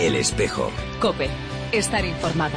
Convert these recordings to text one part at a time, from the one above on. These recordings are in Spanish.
El Espejo. COPE. Estar informado.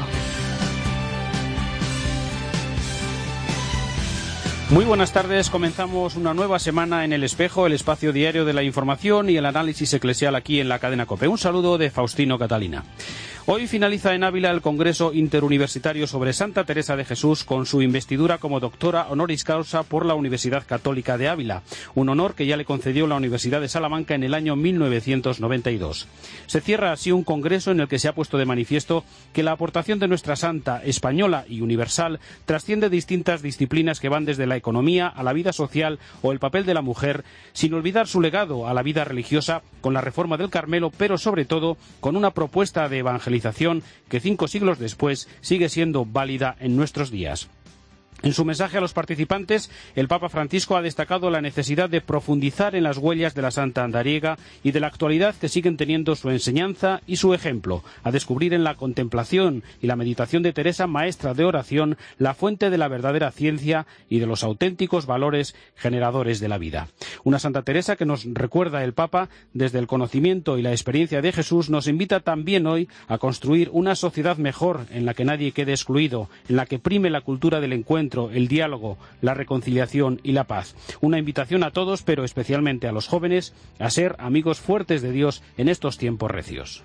Muy buenas tardes, comenzamos una nueva semana en El Espejo, el espacio diario de la información y el análisis eclesial aquí en la cadena COPE. Un saludo de Faustino Catalina. Hoy finaliza en Ávila el Congreso Interuniversitario sobre Santa Teresa de Jesús con su investidura como doctora honoris causa por la Universidad Católica de Ávila, un honor que ya le concedió la Universidad de Salamanca en el año 1992. Se cierra así un congreso en el que se ha puesto de manifiesto que la aportación de nuestra santa, española y universal trasciende distintas disciplinas que van desde la economía a la vida social o el papel de la mujer, sin olvidar su legado a la vida religiosa con la reforma del Carmelo, pero sobre todo con una propuesta de evangelización que 5 siglos después sigue siendo válida en nuestros días. En su mensaje a los participantes, el Papa Francisco ha destacado la necesidad de profundizar en las huellas de la Santa Andariega y de la actualidad que siguen teniendo su enseñanza y su ejemplo, a descubrir en la contemplación y la meditación de Teresa, maestra de oración, la fuente de la verdadera ciencia y de los auténticos valores generadores de la vida. Una Santa Teresa que nos recuerda el Papa, desde el conocimiento y la experiencia de Jesús, nos invita también hoy a construir una sociedad mejor en la que nadie quede excluido, en la que prime la cultura del encuentro, el diálogo, la reconciliación y la paz. Una invitación a todos, pero especialmente a los jóvenes, a ser amigos fuertes de Dios en estos tiempos recios.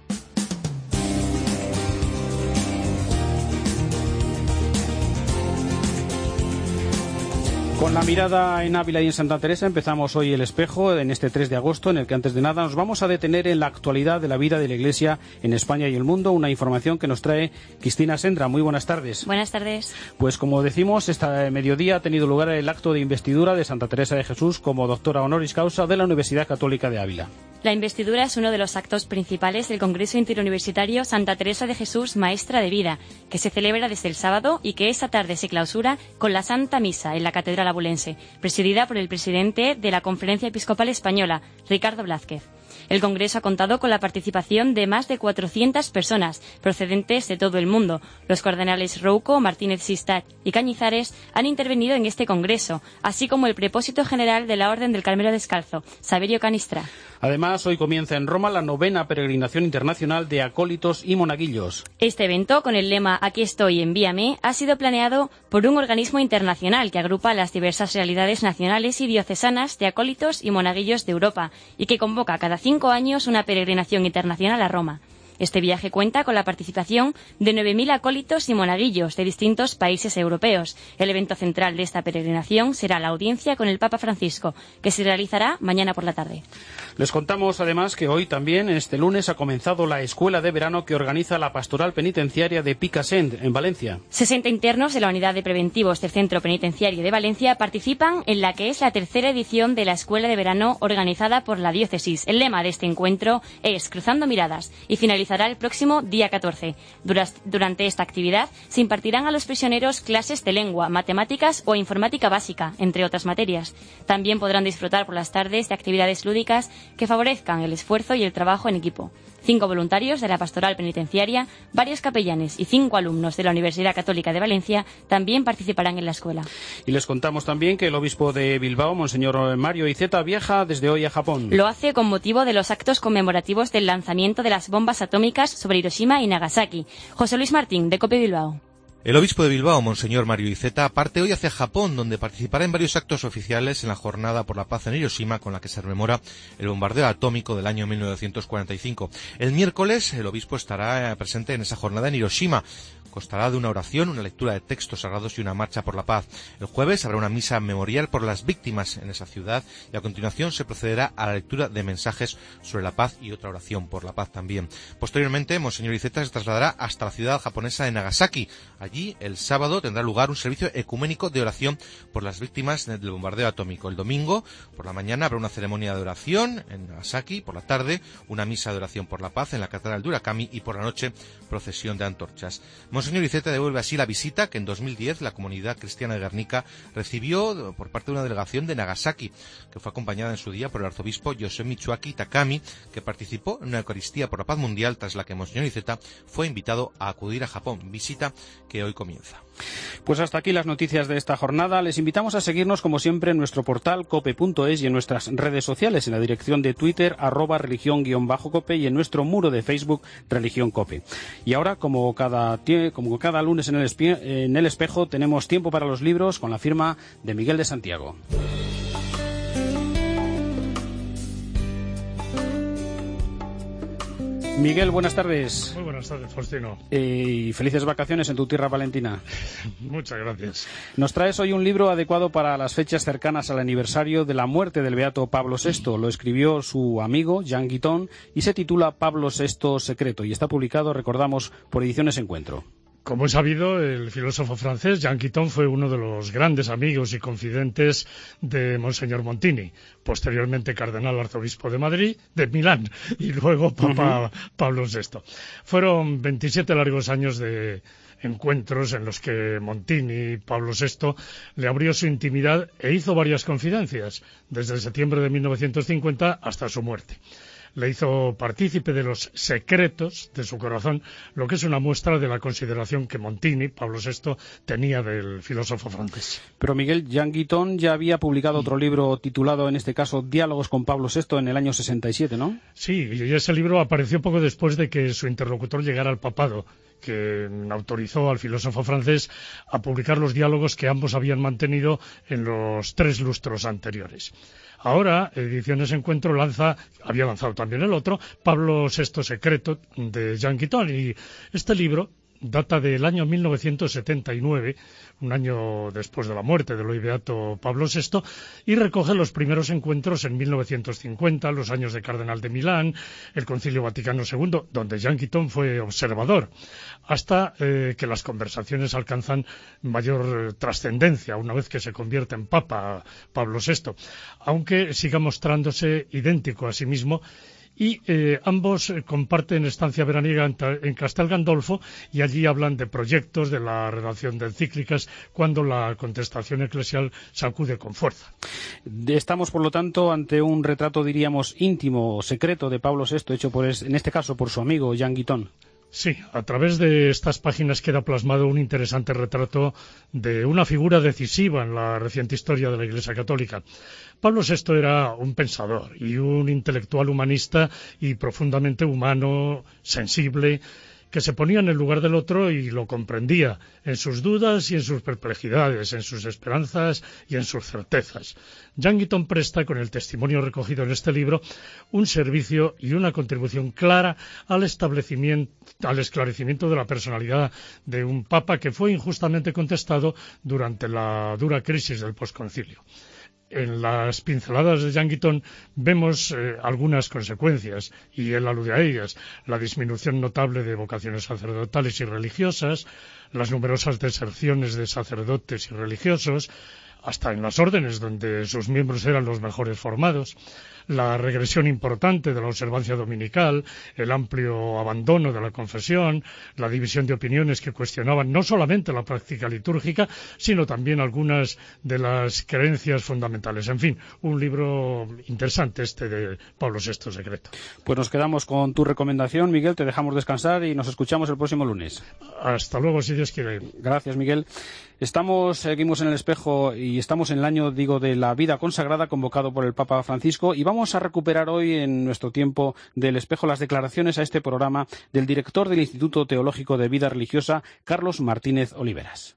Con la mirada en Ávila y en Santa Teresa empezamos hoy El Espejo en este 3 de agosto, en el que antes de nada nos vamos a detener en la actualidad de la vida de la Iglesia en España y el mundo, una información que nos trae Cristina Sendra. Muy buenas tardes. Buenas tardes. Pues como decimos, este mediodía ha tenido lugar el acto de investidura de Santa Teresa de Jesús como doctora honoris causa de la Universidad Católica de Ávila. La investidura es uno de los actos principales del Congreso Interuniversitario Santa Teresa de Jesús, Maestra de Vida, que se celebra desde el sábado y que esta tarde se clausura con la Santa Misa en la Catedral Abulense, presidida por el presidente de la Conferencia Episcopal Española, Ricardo Blázquez. El Congreso ha contado con la participación de más de 400 personas procedentes de todo el mundo. Los cardenales Rouco, Martínez Sistach y Cañizares han intervenido en este Congreso, así como el prepósito general de la Orden del Carmelo Descalzo, Saverio Canistra. Además, hoy comienza en Roma la 9ª peregrinación internacional de acólitos y monaguillos. Este evento, con el lema Aquí estoy, envíame, ha sido planeado por un organismo internacional que agrupa las diversas realidades nacionales y diocesanas de acólitos y monaguillos de Europa y que convoca cada 5 años una peregrinación internacional a Roma. Este viaje cuenta con la participación de 9.000 acólitos y monaguillos de distintos países europeos. El evento central de esta peregrinación será la audiencia con el Papa Francisco, que se realizará mañana por la tarde. Les contamos además que hoy también, este lunes, ha comenzado la escuela de verano que organiza la Pastoral Penitenciaria de Picassent, en Valencia. 60 internos de la Unidad de Preventivos del Centro Penitenciario de Valencia participan en la que es la 3ª edición de la escuela de verano organizada por la diócesis. El lema de este encuentro es Cruzando Miradas y finalizará el próximo día 14. Durante esta actividad se impartirán a los prisioneros clases de lengua, matemáticas o informática básica, entre otras materias. También podrán disfrutar por las tardes de actividades lúdicas que favorezcan el esfuerzo y el trabajo en equipo. 5 voluntarios de la Pastoral Penitenciaria, varios capellanes y 5 alumnos de la Universidad Católica de Valencia también participarán en la escuela. Y les contamos también que el obispo de Bilbao, Monseñor Mario Iceta, viaja desde hoy a Japón. Lo hace con motivo de los actos conmemorativos del lanzamiento de las bombas atómicas sobre Hiroshima y Nagasaki. José Luis Martín, de COPE Bilbao. El obispo de Bilbao, Monseñor Mario Iceta, parte hoy hacia Japón, donde participará en varios actos oficiales en la Jornada por la Paz en Hiroshima, con la que se rememora el bombardeo atómico del año 1945. El miércoles, el obispo estará presente en esa jornada en Hiroshima. Constará de una oración, una lectura de textos sagrados y una marcha por la paz. El jueves habrá una misa memorial por las víctimas en esa ciudad y a continuación se procederá a la lectura de mensajes sobre la paz y otra oración por la paz también. Posteriormente, Monseñor Iceta se trasladará hasta la ciudad japonesa de Nagasaki. Allí, el sábado, tendrá lugar un servicio ecuménico de oración por las víctimas del bombardeo atómico. El domingo, por la mañana, habrá una ceremonia de oración en Nagasaki. Por la tarde, una misa de oración por la paz en la Catedral de Urakami y por la noche, procesión de antorchas. Monseñor Iceta devuelve así la visita que en 2010 la comunidad cristiana de Guernica recibió por parte de una delegación de Nagasaki, que fue acompañada en su día por el arzobispo Yosei Mitsuaki Takami, que participó en una Eucaristía por la paz mundial, tras la que Monseñor Iceta fue invitado a acudir a Japón, visita que que hoy comienza. Pues hasta aquí las noticias de esta jornada. Les invitamos a seguirnos como siempre en nuestro portal cope.es y en nuestras redes sociales, en la dirección de Twitter @religión_cope y en nuestro muro de Facebook Religión Cope. Y ahora, como cada lunes en el espejo, tenemos tiempo para los libros con la firma de Miguel de Santiago. Miguel, buenas tardes. Muy buenas tardes, Faustino. Y felices vacaciones en tu tierra palentina. Muchas gracias. Nos traes hoy un libro adecuado para las fechas cercanas al aniversario de la muerte del beato Pablo VI. Lo escribió su amigo, Jean Guiton, y se titula Pablo VI Secreto, y está publicado, recordamos, por Ediciones Encuentro. Como es sabido, el filósofo francés Jean Guiton fue uno de los grandes amigos y confidentes de Monseñor Montini, posteriormente cardenal arzobispo de Milán, y luego Papa Pablo VI. Fueron 27 largos años de encuentros en los que Montini, Pablo VI, le abrió su intimidad e hizo varias confidencias, desde septiembre de 1950 hasta su muerte. Le hizo partícipe de los secretos de su corazón, lo que es una muestra de la consideración que Montini, Pablo VI, tenía del filósofo francés. Pero Miguel, Jean Guiton ya había publicado otro libro titulado, en este caso, Diálogos con Pablo VI, en el año 67, ¿no? Sí, y ese libro apareció poco después de que su interlocutor llegara al papado, que autorizó al filósofo francés a publicar los diálogos que ambos habían mantenido en los 3 lustros anteriores. Ahora, Ediciones Encuentro había lanzado también el otro, Pablo VI Secreto, de Jean Guiton, y este libro data del año 1979, un año después de la muerte del hoy beato Pablo VI, y recoge los primeros encuentros en 1950, los años de Cardenal de Milán, el Concilio Vaticano II, donde Jean Guiton fue observador, hasta que las conversaciones alcanzan mayor trascendencia una vez que se convierte en Papa Pablo VI, aunque siga mostrándose idéntico a sí mismo. Y ambos comparten estancia veraniega en Castel Gandolfo, y allí hablan de proyectos, de la redacción de encíclicas, cuando la contestación eclesial sacude con fuerza. Estamos, por lo tanto, ante un retrato, diríamos, íntimo, secreto de Pablo VI, hecho en este caso por su amigo Jean Guiton. Sí, a través de estas páginas queda plasmado un interesante retrato de una figura decisiva en la reciente historia de la Iglesia Católica. Pablo VI era un pensador y un intelectual humanista y profundamente humano, sensible, que se ponía en el lugar del otro y lo comprendía en sus dudas y en sus perplejidades, en sus esperanzas y en sus certezas. Jean Guiton presta, con el testimonio recogido en este libro, un servicio y una contribución clara al esclarecimiento de la personalidad de un papa que fue injustamente contestado durante la dura crisis del posconcilio. En las pinceladas de Jean Guiton vemos algunas consecuencias, y él alude a ellas: la disminución notable de vocaciones sacerdotales y religiosas, las numerosas deserciones de sacerdotes y religiosos, hasta en las órdenes donde sus miembros eran los mejores formados, la regresión importante de la observancia dominical, el amplio abandono de la confesión, la división de opiniones que cuestionaban no solamente la práctica litúrgica, sino también algunas de las creencias fundamentales. En fin, un libro interesante este de Pablo VI Secreto. Pues nos quedamos con tu recomendación, Miguel, te dejamos descansar y nos escuchamos el próximo lunes. Hasta luego, si Dios quiere. Gracias, Miguel. Seguimos en el espejo y estamos en el año, de la vida consagrada convocado por el Papa Francisco, y vamos a recuperar hoy en nuestro tiempo del espejo las declaraciones a este programa del director del Instituto Teológico de Vida Religiosa, Carlos Martínez Oliveras.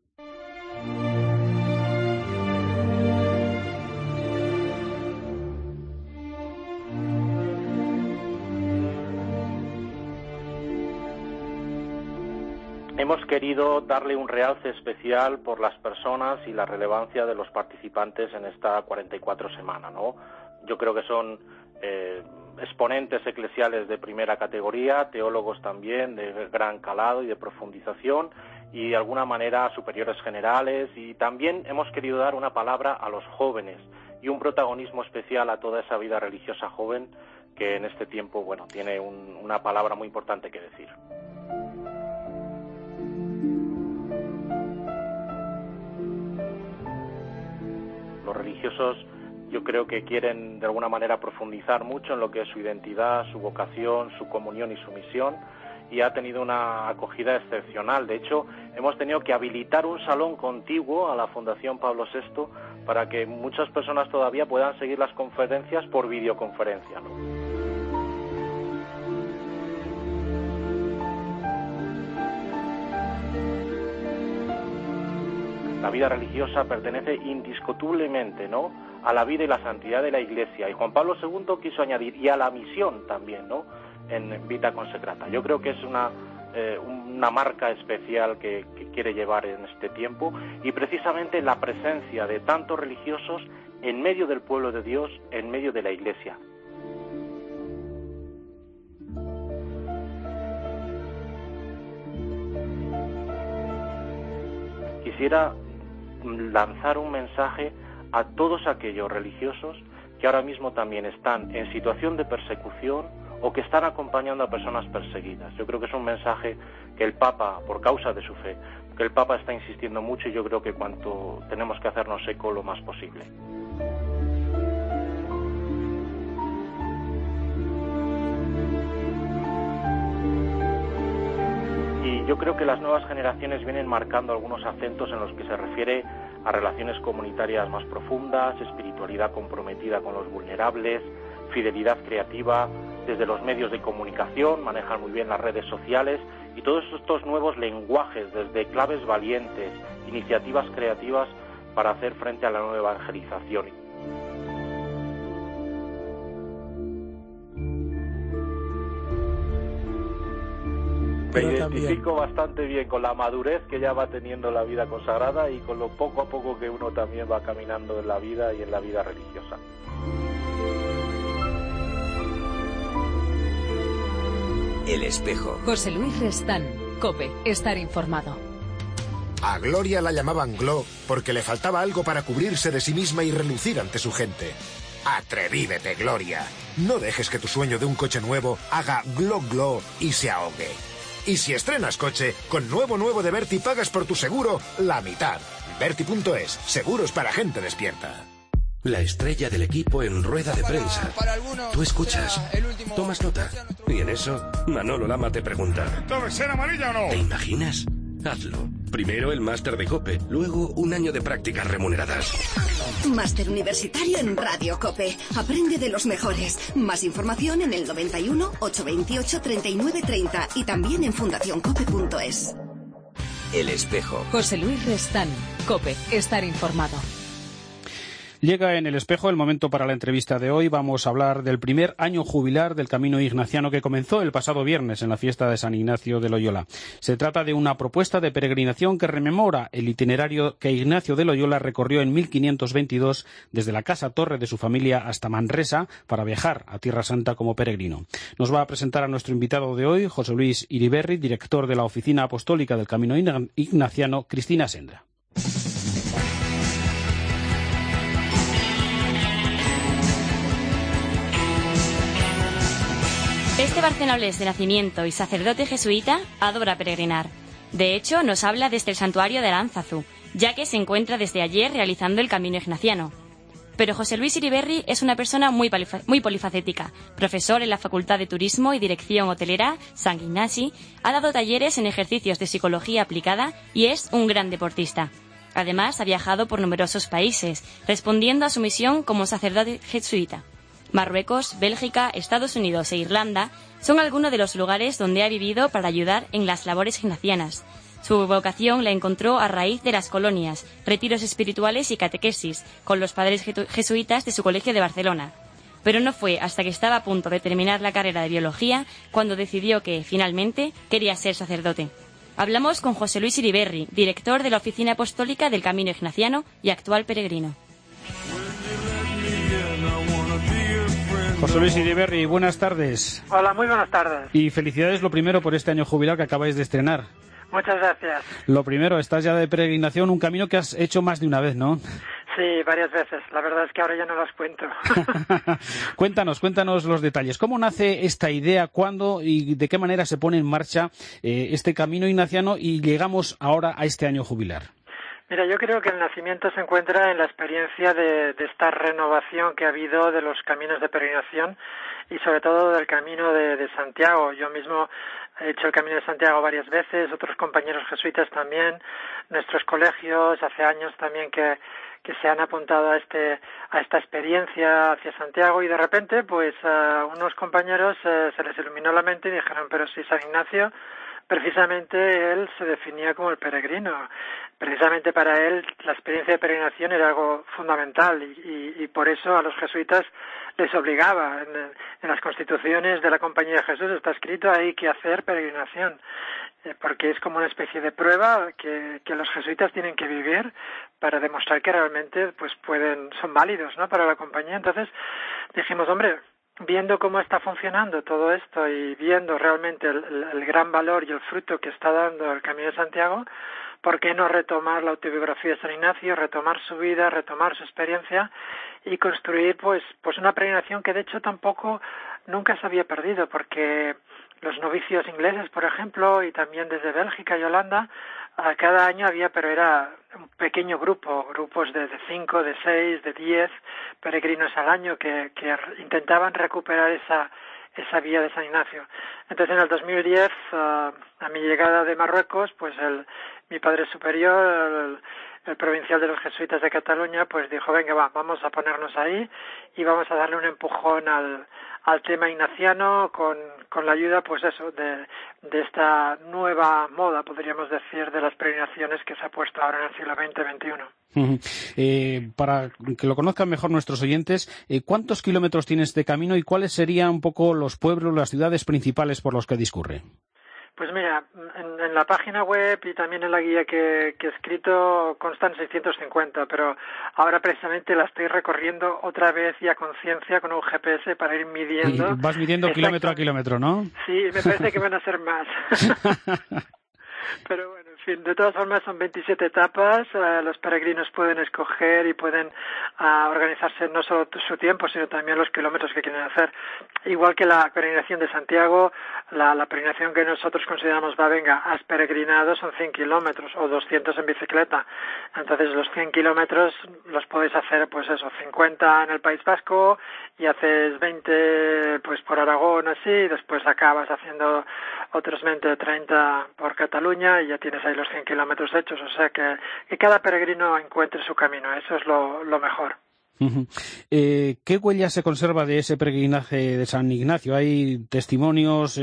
Hemos querido darle un realce especial por las personas y la relevancia de los participantes en esta 44 semana, ¿no? Yo creo que son exponentes eclesiales de primera categoría, teólogos también de gran calado y de profundización, y de alguna manera superiores generales, y también hemos querido dar una palabra a los jóvenes y un protagonismo especial a toda esa vida religiosa joven que en este tiempo, tiene una palabra muy importante que decir. Los religiosos, yo creo que quieren de alguna manera profundizar mucho en lo que es su identidad, su vocación, su comunión y su misión, y ha tenido una acogida excepcional. De hecho, hemos tenido que habilitar un salón contiguo a la Fundación Pablo VI para que muchas personas todavía puedan seguir las conferencias por videoconferencia, ¿no? La vida religiosa pertenece indiscutiblemente, ¿no?, a la vida y la santidad de la Iglesia. Y Juan Pablo II quiso añadir, y a la misión también, ¿no?, en Vita Consecrata. Yo creo que es una marca especial que quiere llevar en este tiempo, y precisamente la presencia de tantos religiosos en medio del pueblo de Dios, en medio de la Iglesia. Quisiera lanzar un mensaje a todos aquellos religiosos que ahora mismo también están en situación de persecución o que están acompañando a personas perseguidas. Yo creo que es un mensaje que el Papa, por causa de su fe, que el Papa está insistiendo mucho, y yo creo que cuanto tenemos que hacernos eco lo más posible. Y yo creo que las nuevas generaciones vienen marcando algunos acentos en los que se refiere a relaciones comunitarias más profundas, espiritualidad comprometida con los vulnerables, fidelidad creativa desde los medios de comunicación, manejan muy bien las redes sociales, y todos estos nuevos lenguajes, desde claves valientes, iniciativas creativas para hacer frente a la nueva evangelización. Me identifico bastante bien con la madurez que ya va teniendo la vida consagrada y con lo poco a poco que uno también va caminando en la vida y en la vida religiosa. El espejo. José Luis Restán, COPE, estar informado. A Gloria la llamaban Glo porque le faltaba algo para cubrirse de sí misma y relucir ante su gente. Atrevívete, Gloria. No dejes que tu sueño de un coche nuevo haga glo glo y se ahogue. Y si estrenas coche, con nuevo de Berti pagas por tu seguro la mitad. Berti.es, seguros para gente despierta. La estrella del equipo en rueda de prensa. Tú escuchas, tomas nota. Y en eso, Manolo Lama te pregunta: ¿debe ser amarilla o no? ¿Te imaginas? Hazlo. Primero el máster de COPE, luego un año de prácticas remuneradas. Máster universitario en Radio COPE. Aprende de los mejores. Más información en el 91 828 3930 y también en fundacioncope.es. El espejo. José Luis Restán, COPE, estar informado. Llega en el espejo el momento para la entrevista de hoy. Vamos a hablar del primer año jubilar del Camino Ignaciano que comenzó el pasado viernes en la fiesta de San Ignacio de Loyola. Se trata de una propuesta de peregrinación que rememora el itinerario que Ignacio de Loyola recorrió en 1522 desde la casa torre de su familia hasta Manresa para viajar a Tierra Santa como peregrino. Nos va a presentar a nuestro invitado de hoy, José Luis Iriberri, director de la Oficina Apostólica del Camino Ignaciano, Cristina Sendra. Este barcelonés de nacimiento y sacerdote jesuita adora peregrinar. De hecho, nos habla desde el santuario de Aránzazu, ya que se encuentra desde ayer realizando el Camino Ignaciano. Pero José Luis Iriberri es una persona muy polifacética. Profesor en la Facultad de Turismo y Dirección Hotelera San Ignasi, ha dado talleres en ejercicios de psicología aplicada y es un gran deportista. Además, ha viajado por numerosos países, respondiendo a su misión como sacerdote jesuita. Marruecos, Bélgica, Estados Unidos e Irlanda son algunos de los lugares donde ha vivido para ayudar en las labores ignacianas. Su vocación la encontró a raíz de las colonias, retiros espirituales y catequesis con los padres jesuitas de su colegio de Barcelona. Pero no fue hasta que estaba a punto de terminar la carrera de biología cuando decidió que, finalmente, quería ser sacerdote. Hablamos con José Luis Iriberri, director de la Oficina Apostólica del Camino Ignaciano y actual peregrino. José Luis Iriberri, buenas tardes. Hola, muy buenas tardes. Y felicidades lo primero por este año jubilar que acabáis de estrenar. Muchas gracias. Lo primero, estás ya de peregrinación, un camino que has hecho más de una vez, ¿no? Sí, varias veces. La verdad es que ahora ya no las cuento. Cuéntanos los detalles. ¿Cómo nace esta idea? ¿Cuándo y de qué manera se pone en marcha este camino ignaciano y llegamos ahora a este año jubilar? Mira, yo creo que el nacimiento se encuentra en la experiencia de esta renovación que ha habido de los caminos de peregrinación y sobre todo del camino de Santiago. Yo mismo he hecho el Camino de Santiago varias veces, otros compañeros jesuitas también, nuestros colegios hace años también que se han apuntado a esta experiencia hacia Santiago, y de repente pues a unos compañeros se les iluminó la mente y dijeron, pero si San Ignacio, precisamente él se definía como el peregrino. Precisamente para él la experiencia de peregrinación era algo fundamental y por eso a los jesuitas les obligaba. En las constituciones de la Compañía de Jesús está escrito hay que hacer peregrinación, porque es como una especie de prueba que los jesuitas tienen que vivir para demostrar que realmente pues son válidos, ¿no?, para la compañía. Entonces dijimos, hombre, viendo cómo está funcionando todo esto y viendo realmente el gran valor y el fruto que está dando el Camino de Santiago, ¿por qué no retomar la autobiografía de San Ignacio, retomar su vida, retomar su experiencia y construir pues una peregrinación que de hecho tampoco nunca se había perdido? Porque los novicios ingleses, por ejemplo, y también desde Bélgica y Holanda, cada año había, pero era un pequeño grupos de 5, de 6, de 10 peregrinos al año que intentaban recuperar esa vía de San Ignacio. Entonces en el 2010, a mi llegada de Marruecos, pues mi padre superior, el provincial de los jesuitas de Cataluña, pues dijo, venga, vamos a ponernos ahí y vamos a darle un empujón al tema ignaciano con la ayuda, pues eso, de esta nueva moda, podríamos decir, de las peregrinaciones que se ha puesto ahora en el siglo XX-XXI. Para que lo conozcan mejor nuestros oyentes, ¿cuántos kilómetros tiene este camino y cuáles serían un poco los pueblos, las ciudades principales por los que discurre? Pues mira, en la página web y también en la guía que he escrito constan 650, pero ahora precisamente la estoy recorriendo otra vez y a conciencia con un GPS para ir midiendo. Y vas midiendo kilómetro a kilómetro, ¿no? Sí, me parece que van a ser más. Pero bueno, en fin, de todas formas son 27 etapas, los peregrinos pueden escoger y pueden organizarse no solo su tiempo, sino también los kilómetros que quieren hacer. Igual que la peregrinación de Santiago, la peregrinación que nosotros consideramos, has peregrinado, son 100 kilómetros o 200 en bicicleta. Entonces los 100 kilómetros los podéis hacer, pues eso, 50 en el País Vasco y haces 20 pues por Aragón, así, y después acabas haciendo otros 20 o 30 por Cataluña y ya tienes ahí los 100 kilómetros hechos. O sea que cada peregrino encuentre su camino, eso es lo mejor. ¿Qué huella se conserva de ese peregrinaje de San Ignacio? ¿Hay testimonios,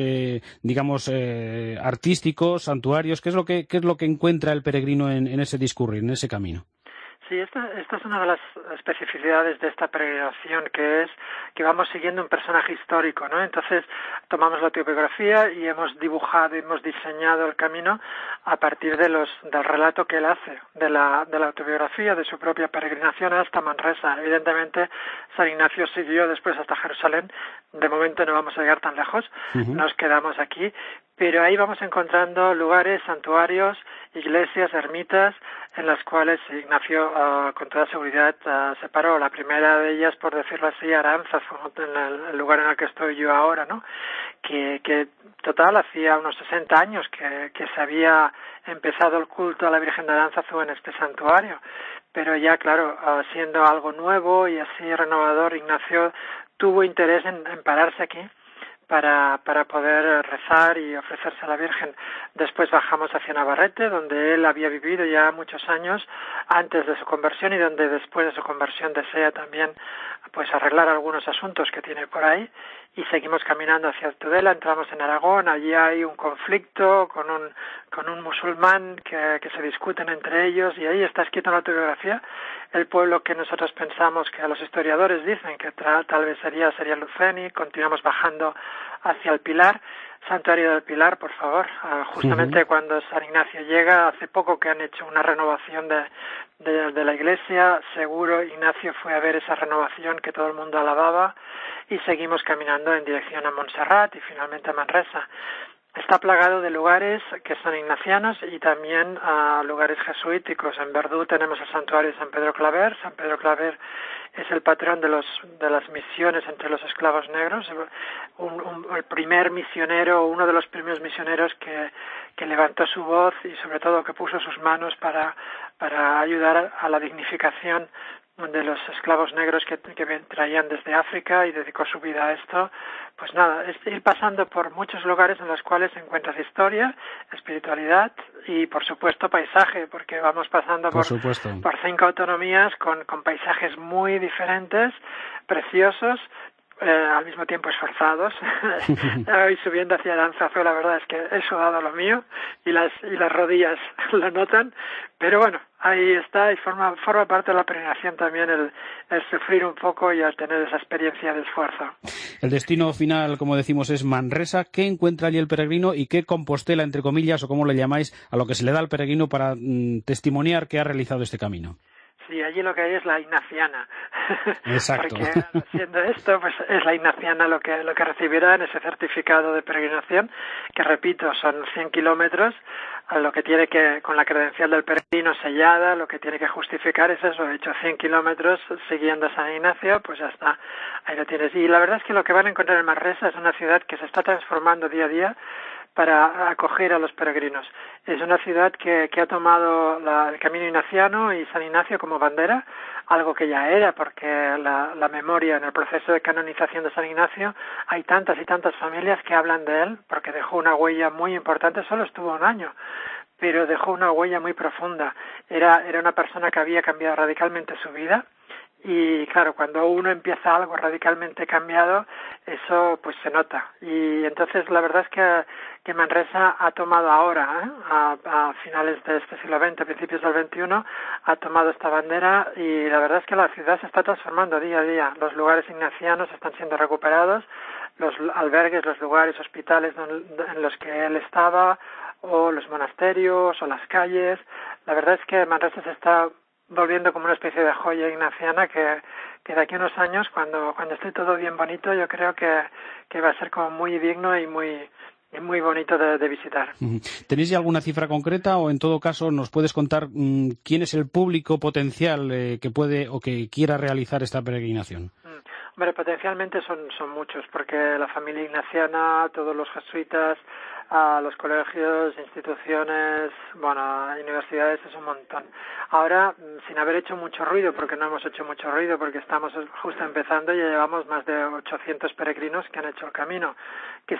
artísticos, santuarios? ¿Qué es lo que encuentra el peregrino en ese discurrir, en ese camino? Sí, esta es una de las especificidades de esta peregrinación, que es que vamos siguiendo un personaje histórico, ¿no? Entonces tomamos la autobiografía y hemos dibujado, hemos diseñado el camino a partir del relato que él hace de la autobiografía, de su propia peregrinación hasta Manresa. Evidentemente San Ignacio siguió después hasta Jerusalén. De momento no vamos a llegar tan lejos, nos quedamos aquí, pero ahí vamos encontrando lugares, santuarios, iglesias, ermitas, en las cuales Ignacio con toda seguridad se paró. La primera de ellas, por decirlo así, Aránzazu, en el lugar en el que estoy yo ahora, ¿no? Que total hacía unos 60 años que se había empezado el culto a la Virgen de Aránzazu en este santuario, pero ya claro, siendo algo nuevo y así renovador, Ignacio tuvo interés en pararse aquí para poder rezar y ofrecerse a la Virgen. Después bajamos hacia Navarrete, donde él había vivido ya muchos años antes de su conversión y donde después de su conversión desea también pues arreglar algunos asuntos que tiene por ahí, y seguimos caminando hacia Tudela. Entramos en Aragón, allí hay un conflicto con un musulmán que se discuten entre ellos, y ahí está escrito en la autobiografía el pueblo que nosotros pensamos, que a los historiadores dicen que tal vez sería Luceni. Continuamos bajando hacia el Pilar, Santuario del Pilar, por favor. Justamente cuando San Ignacio llega, hace poco que han hecho una renovación de la iglesia, seguro Ignacio fue a ver esa renovación que todo el mundo alababa, y seguimos caminando en dirección a Montserrat y finalmente a Manresa. está plagado de lugares que son ignacianos y también lugares jesuíticos. En Verdú tenemos el santuario de San Pedro Claver. San Pedro Claver es el patrón de las misiones entre los esclavos negros, el primer misionero, uno de los primeros misioneros que levantó su voz y sobre todo que puso sus manos para ayudar a la dignificación de los esclavos negros que traían desde África y dedicó su vida a esto. Pues nada, es ir pasando por muchos lugares en los cuales encuentras historia, espiritualidad y por supuesto paisaje, porque vamos pasando por 5 autonomías con paisajes muy diferentes, preciosos, al mismo tiempo esforzados. Hoy subiendo hacia Aranzazu, la verdad es que he sudado lo mío y las rodillas lo notan, pero bueno, ahí está y forma parte de la peregrinación también el sufrir un poco y el tener esa experiencia de esfuerzo. El destino final, como decimos, es Manresa. ¿Qué encuentra allí el peregrino y qué Compostela, entre comillas, o como le llamáis, a lo que se le da al peregrino para testimoniar que ha realizado este camino? Sí, allí lo que hay es la ignaciana. Exacto. Porque siendo esto, pues es la ignaciana lo que recibirá en ese certificado de peregrinación, que repito, son 100 kilómetros, lo que tiene que, con la credencial del peregrino sellada, lo que tiene que justificar es eso, he hecho 100 kilómetros siguiendo a San Ignacio, pues ya está, ahí lo tienes. Y la verdad es que lo que van a encontrar en Manresa es una ciudad que se está transformando día a día para acoger a los peregrinos. Es una ciudad que ha tomado el camino ignaciano y San Ignacio como bandera, algo que ya era, porque la memoria en el proceso de canonización de San Ignacio hay tantas y tantas familias que hablan de él, porque dejó una huella muy importante, solo estuvo un año, pero dejó una huella muy profunda. Era una persona que había cambiado radicalmente su vida. Y claro, cuando uno empieza algo radicalmente cambiado, eso pues se nota. Y entonces la verdad es que Manresa ha tomado ahora, a finales de este siglo XX, principios del XXI, ha tomado esta bandera y la verdad es que la ciudad se está transformando día a día. Los lugares ignacianos están siendo recuperados, los albergues, los lugares, hospitales en los que él estaba, o los monasterios, o las calles. La verdad es que Manresa se está volviendo como una especie de joya ignaciana que de aquí a unos años, cuando esté todo bien bonito, yo creo que va a ser como muy digno y muy bonito de visitar. ¿Tenéis ya alguna cifra concreta o en todo caso nos puedes contar quién es el público potencial que puede o que quiera realizar esta peregrinación? Hombre, potencialmente son muchos, porque la familia ignaciana, todos los jesuitas, los colegios, instituciones, universidades, es un montón. Ahora, sin haber hecho mucho ruido, porque no hemos hecho mucho ruido, porque estamos justo empezando y ya llevamos más de 800 peregrinos que han hecho el camino, que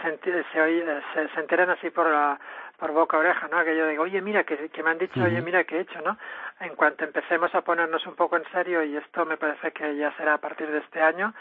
se enteran así por boca a oreja, ¿no? Que yo digo, oye, mira, que me han dicho, oye, mira, que he hecho, ¿no? En cuanto empecemos a ponernos un poco en serio, y esto me parece que ya será a partir de este año,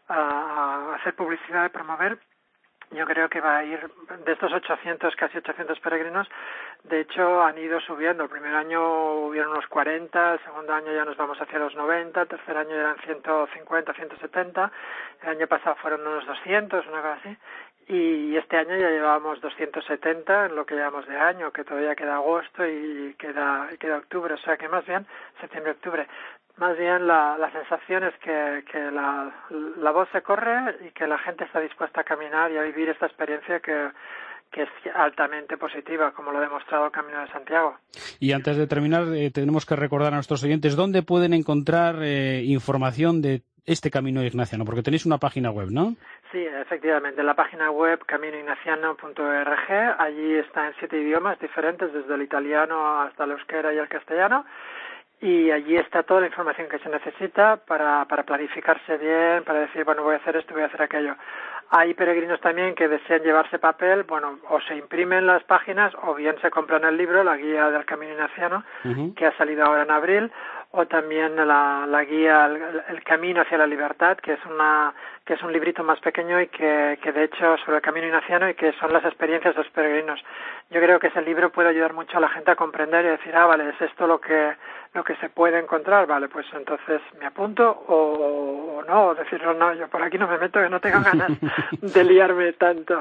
a hacer publicidad, a promover, yo creo que va a ir de estos 800, casi 800 peregrinos. De hecho, han ido subiendo. El primer año hubieron unos 40, el segundo año ya nos vamos hacia los 90, el tercer año eran 150, 170, el año pasado fueron unos 200, una cosa así. Y este año ya llevamos 270 en lo que llevamos de año, que todavía queda agosto y queda octubre, o sea que más bien septiembre-octubre. Más bien la sensación es que la voz se corre y que la gente está dispuesta a caminar y a vivir esta experiencia que es altamente positiva, como lo ha demostrado el Camino de Santiago. Y antes de terminar, tenemos que recordar a nuestros oyentes dónde pueden encontrar información de este Camino Ignaciano, porque tenéis una página web, ¿no? Sí, efectivamente, la página web caminoignaciano.org, allí está en 7 idiomas diferentes, desde el italiano hasta el euskera y el castellano, y allí está toda la información que se necesita para planificarse bien, para decir, bueno, voy a hacer esto, voy a hacer aquello. Hay peregrinos también que desean llevarse papel, bueno, o se imprimen las páginas o bien se compran el libro, la guía del Camino Ignaciano, que ha salido ahora en abril, o también la guía el Camino hacia la Libertad, que es un librito más pequeño y que de hecho sobre el Camino Ignaciano y que son las experiencias de los peregrinos. Yo creo que ese libro puede ayudar mucho a la gente a comprender y decir, vale, es esto lo que se puede encontrar, vale, pues entonces me apunto o no, o decirlo, no, yo por aquí no me meto, que no tengo ganas de liarme tanto.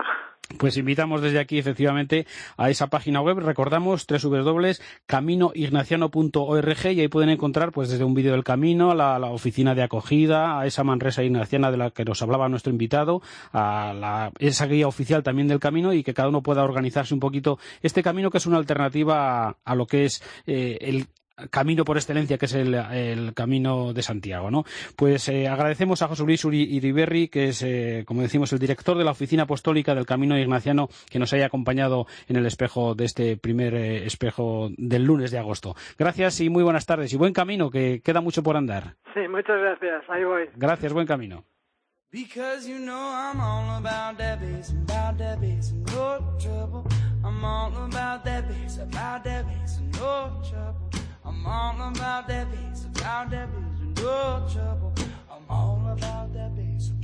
Pues invitamos desde aquí, efectivamente, a esa página web. Recordamos www.caminoignaciano.org y ahí pueden encontrar, pues, desde un vídeo del camino, a la oficina de acogida, a esa Manresa ignaciana de la que nos hablaba nuestro invitado, a esa guía oficial también del camino, y que cada uno pueda organizarse un poquito este camino, que es una alternativa a lo que es el camino por excelencia, que es el Camino de Santiago, ¿no? Pues agradecemos a José Luis Iriberri, que es, como decimos, el director de la Oficina Apostólica del Camino Ignaciano, que nos haya acompañado en el espejo de este primer espejo del lunes de agosto. Gracias y muy buenas tardes y buen camino, que queda mucho por andar. Sí, muchas gracias. Ahí voy. Gracias, buen camino. Because you know I'm all about that bass and no trouble. I'm all about that bass and no trouble. I'm all about that bass and no trouble. I'm all about that bass,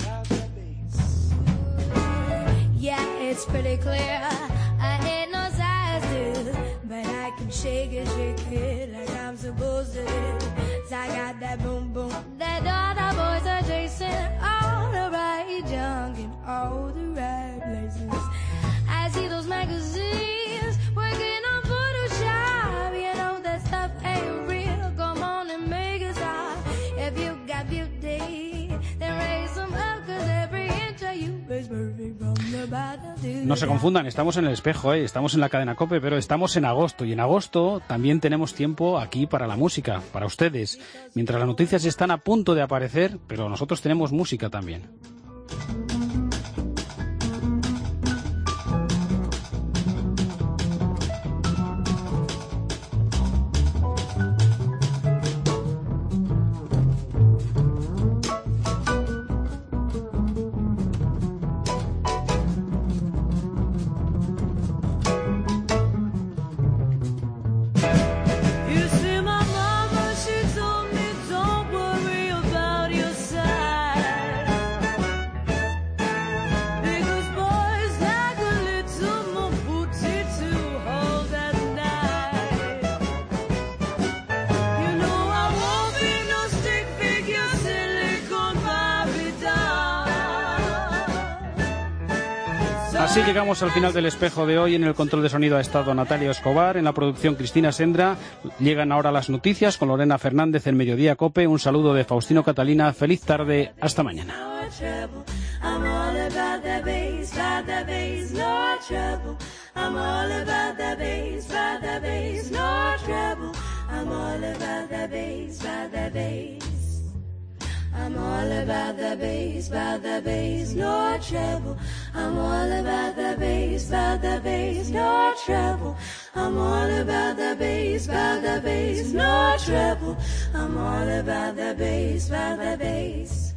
Yeah, it's pretty clear. I ain't no size dude, but I can shake it like I'm supposed to do. 'Cause I got that boom boom that all the boys are chasing, all the right junk in all the right places. I see those magazines working on Photoshop. You know that stuff ain't real. Come on and make it stop. If you got beauty, then raise them up, 'cause every inch of you is perfect from the bottom to the No se confundan, estamos en el espejo, estamos en la cadena COPE, pero estamos en agosto, y en agosto también tenemos tiempo aquí para la música, para ustedes, mientras las noticias están a punto de aparecer, pero nosotros tenemos música también. Así llegamos al final del espejo de hoy. En el control de sonido ha estado Natalia Escobar, en la producción Cristina Sendra. Llegan ahora las noticias con Lorena Fernández en Mediodía COPE. Un saludo de Faustino Catalina. Feliz tarde. Hasta mañana. I'm all about the bass, no trouble. I'm all about the bass, no trouble. I'm all about the bass, no trouble. I'm all about the bass,